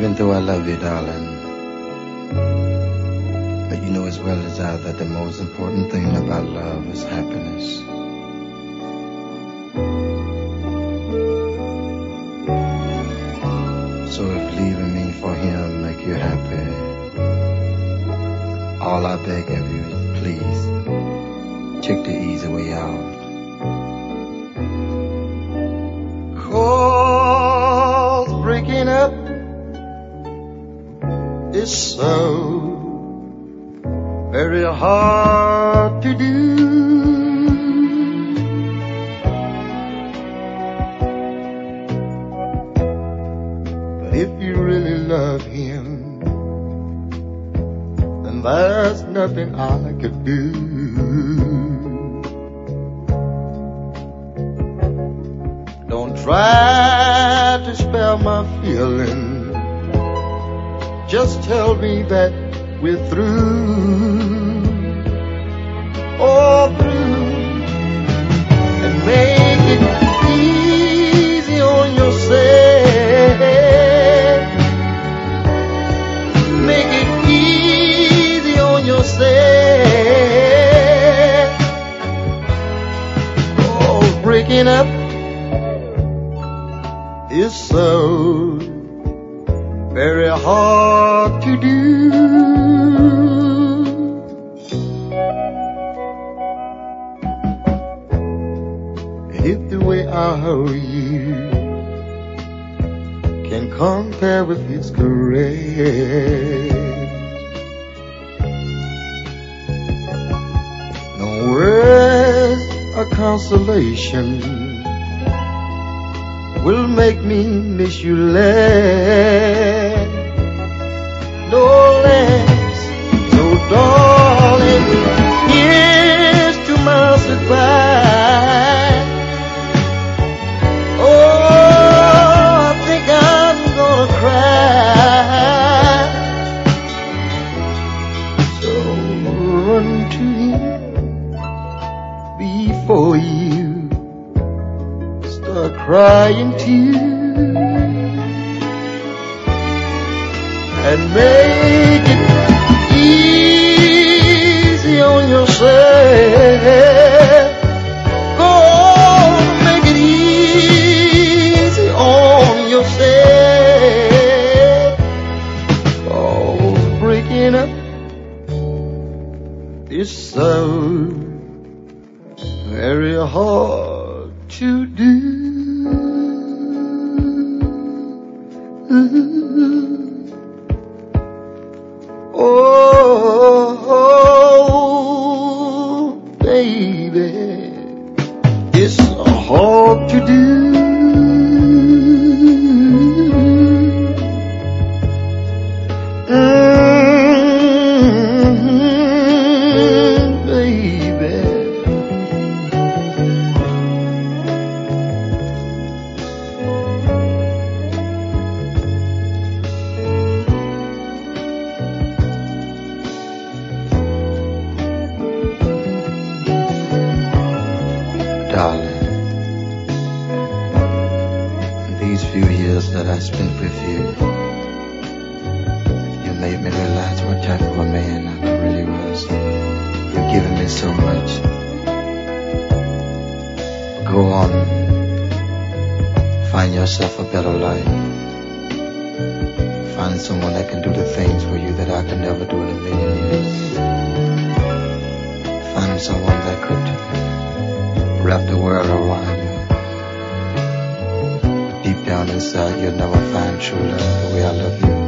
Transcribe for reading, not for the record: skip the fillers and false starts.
Even though I love you, darling, but you know as well as I that the most important thing about love is happiness. So if leaving me for him make you happy, all I beg of you is please take the easy way out. 'Cause breaking up is so very hard to do. But if you really love him, then there's nothing I could do. Don't try to spare my feelings. Just tell me that we're through, all through, and make it easy on yourself. Make it easy on yourself. Oh, breaking up is so very hard to do. If the way I hold you can compare with his caress, no words of consolation will make me miss you less, no less. So darling, here's to my goodbye. Oh, I think I'm gonna cry. So run to him before you start crying too, and make it easy on yourself. Go on, make it easy on yourself. Oh, breaking up is so very hard to do. Oh, baby, it's hard to do. Baby. Darling, these few years that I spent with you, you made me realize what type of a man I really was. You've given me so much. Go on, find yourself a better life. Find someone that can do the things for you that I can never do in a million years. Find someone that could wrap the world around you. Deep down inside, you'll never find true love the way I love you.